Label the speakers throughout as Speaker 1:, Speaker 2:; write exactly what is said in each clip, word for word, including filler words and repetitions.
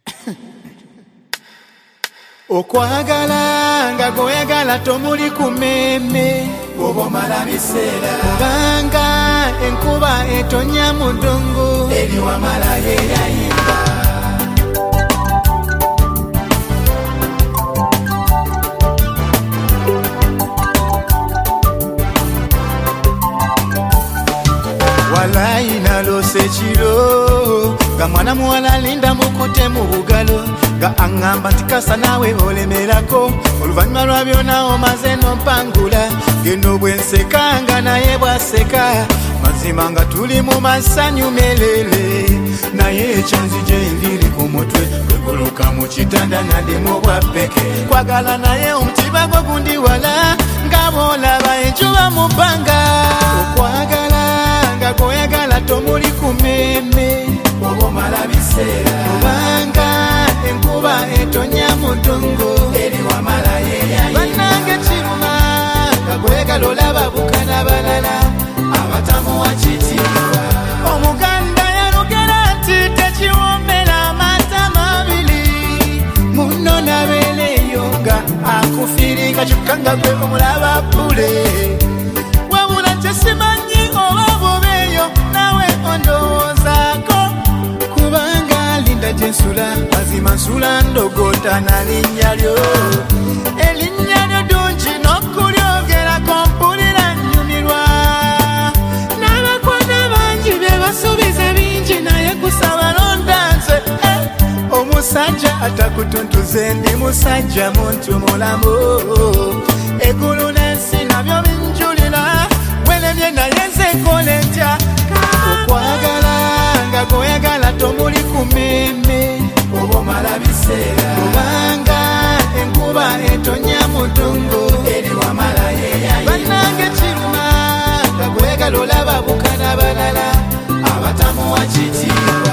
Speaker 1: Okwagala nga goyagala tomuli kumeme obo mala bisera kubanga enkuba etonya mudongo eri wamala yeyayimba walai nalose chiro ga mwana muwala linda mukute mu bugalo ga angamba tikasa nawe olemerako oluvanyuma lwa byonna omaze nompangula gendo bwensekanga naye bwaseka mazima nga tuli mu masanyu melele naye ekyanzije enviri ku mutwe wegoloka mu kitanda naddemu bwappeke kwagala naye omutiba gwo gundi wala nga bwolaba enjuba mu bbanga okwagala nga goyagala tomuli kumeme obo mala biseera kubanga enkuba etonya mudongo eri wamala yeyayi bannange kiruma nga goyagala olaba bukana balala abatamu wakitiibwa omuganda yalugera nti tekiwoomera amata mabiri muno nabeereyo nga akufiringa kyokka nga gwe omulaba bbule wabula kyesimanyi oba bobeeyo nawe ondowoozaako kubanga linda gyensula mazima nsula ndogota na linnya lyo erinnya lyo ddungi n'okulyogerako mpulira nnyumirwa n'abakwana bangi be basuubiza bingi naye kusaba londa nze omusajja atakutuntuze ndi musajja muntu mulamu eggulu n'ensi nabyo binjulira welemye naye nze nkola ntya okwagala nga goyagala tomuli kumeme obo mala biseera kubanga enkuba etonya mudongo eri wamala yeyayi bannange kiruma nga goyagala olaba bukana balala abatamu wakitiibwa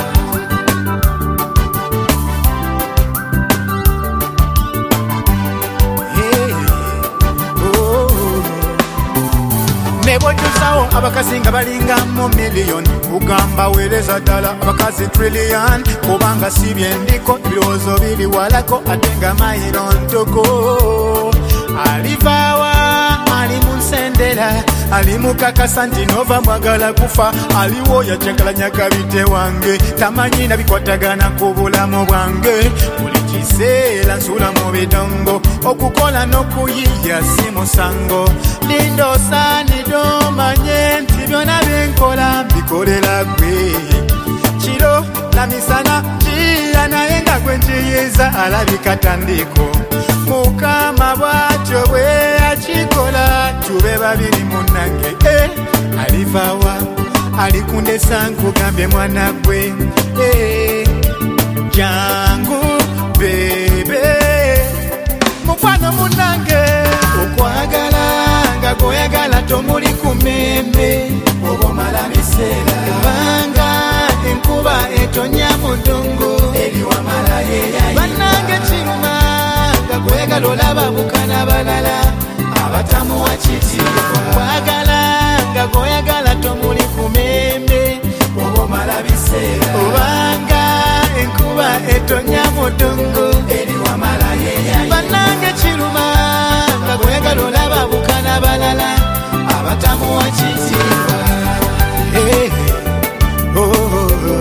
Speaker 1: nebojjusawo abakazi nga balinga mu miliyoni kugamba weereza ddala abakazi trillion kubanga si byendiko ebirowoozo biri walako ate nga mayiro ntoko alivaawa ali mu nsendera ali mukakasa nti nova mwagala kufa aliwo yajagalanya kabite wange tamanyi nabikwatagana ku bulamu bwange buli kiseera nsula mu bidongo okukola n'okuyiya si musango linda osaanidde omanye nti byonna byenkola mbikolera gwe kiro na misana kiya naye nga gwe njiyiza alabika tandiko mukama bwatyo bwe akikola tube babiri munnange eh, alivaawa alikundesa nkugambye mwana gwe eh, jangu bebe mukwano munnange okwagala nga goyagala tomuli kumeme obo mala biseera kubanga enkuba etonya mudongo eri wamala yeyayi bannange kiruma nga goyagala olaba bukana balala abatamu wakitiibwa kwagala nga goyagala tomuli kumeme obo mala biseera kubanga enkuba etonya mudongo eri wamala yeyayi bannange kiruma nga goyagala olaba bukana balala abatamu wakitiibwa hey, oh, oh, oh.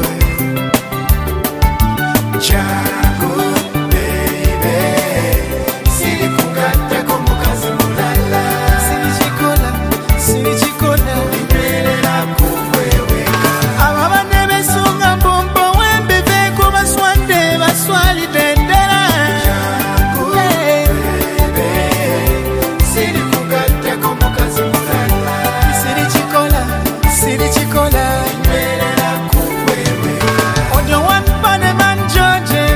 Speaker 1: Jangu baby siri kugattako mukazi mulala sirikikola sirikikola imbeerera kukweweka ababadde besunga mbombo wembiveeko baswadde baswalidde endera jangu baby siri kugattako mukazi mulala sirikikola sirikikola imbeerera kukweweka ojo wampane manjoje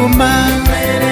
Speaker 1: kukuma